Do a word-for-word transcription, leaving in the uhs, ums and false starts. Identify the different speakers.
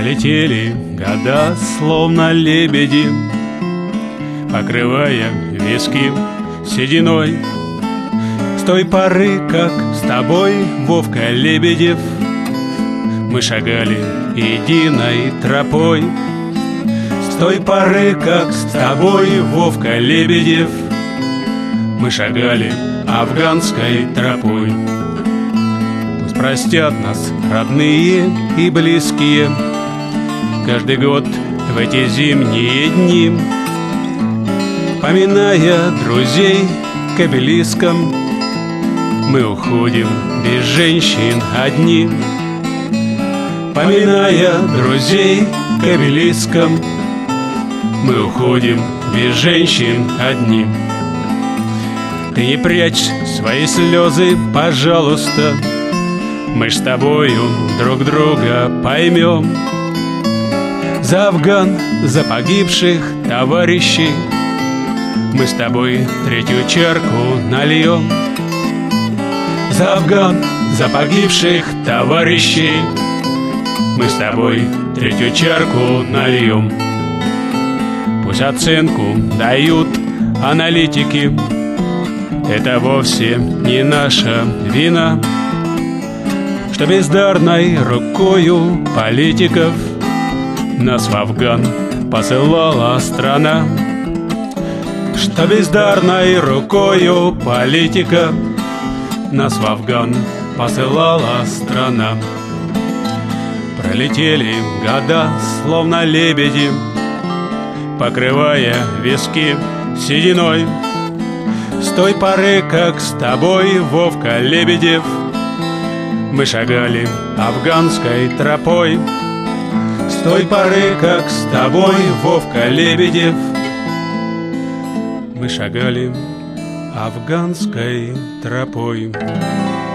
Speaker 1: Пролетели года, словно лебеди, покрывая виски сединой. С той поры, как с тобой, Вовка Лебедев, мы шагали единой тропой. С той поры, как с тобой, Вовка Лебедев, мы шагали афганской тропой. Пусть простят нас родные и близкие каждый год в эти зимние дни, поминая друзей к обелискам, мы уходим без женщин одни. Поминая друзей к обелискам, мы уходим без женщин одни. Ты не прячь свои слезы, пожалуйста, мы ж с тобою друг друга поймем. За Афган, за погибших товарищей мы с тобой третью чарку нальем. За Афган, за погибших товарищей мы с тобой третью чарку нальем. Пусть оценку дают аналитики, это вовсе не наша вина, что бездарной рукою политиков нас в Афган посылала страна. Что бездарной рукою политика нас в Афган посылала страна. Пролетели года, словно лебеди, покрывая виски сединой. С той поры, как с тобой, Вовка Лебедев, мы шагали афганской тропой. С той поры, как с тобой, Вовка Лебедев, мы шагали афганской тропой.